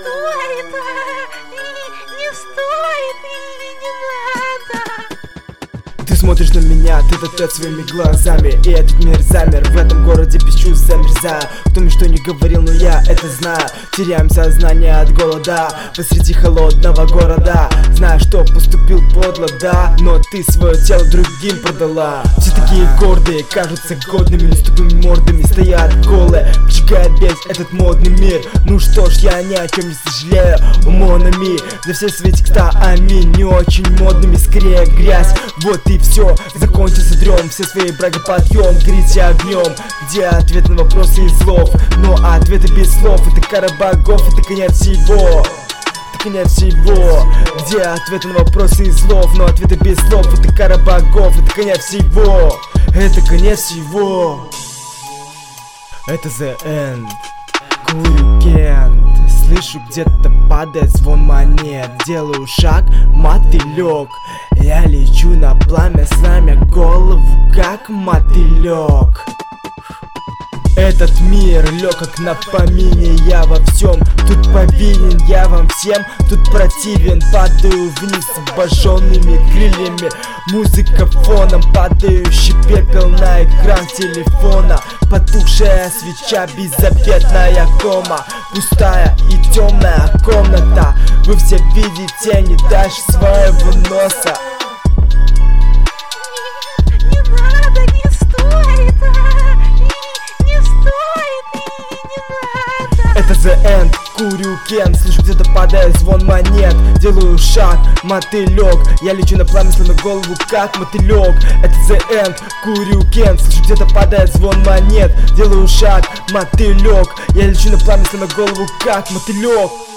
стоит, не стоит и не надо. Ты смотришь на меня, тет-а-тет своими глазами, и этот мир замер, в этом городе без чувств замерзаю. Кто мне что не говорил, но я это знаю. Теряем сознание от голода посреди холодного города. Знаю, что поступил подло, да, но ты свое тело другим продала. Все такие гордые, кажутся годными, но с тупыми мордами стоят голые, поджигает весь этот модный мир. Ну что ж, я ни о чем не сожалею, умонами за все светикстами не очень модными, скорее грязь. Вот и все, закончился дрем, все свои брагоподъем, горите огнем. Где ответ на вопросы из слов? Но ответы без слов, это кара богов, это конец всего. Это конец всего. Где ответы на вопросы из слов? Но ответы без слов, это кара богов, это конец всего. Это конец всего. Это the end. Курюкент. Слышу, где-то падает звон монет. Делаю шаг, мотылек. Я лечу на пламя, сломя голову, как мотылек. Этот мир лег как на помине, я во всем тут повинен, я вам всем тут противен. Падаю вниз с обожженными крыльями, музыка фоном, падающий пепел на экран телефона. Потухшая свеча, беззаветная кома, пустая и темная комната. Вы все видите не дальше своего носа. Это the end, Курюкен. Слышу, где-то падает звон монет. Делаю шаг, мотылек. Я лечу на пламя, сломя голову, как мотылек. Это the end, Курюкен. Слышу, где-то падает звон монет. Делаю шаг, мотылек. Я лечу на пламя, сломя голову, как мотылек.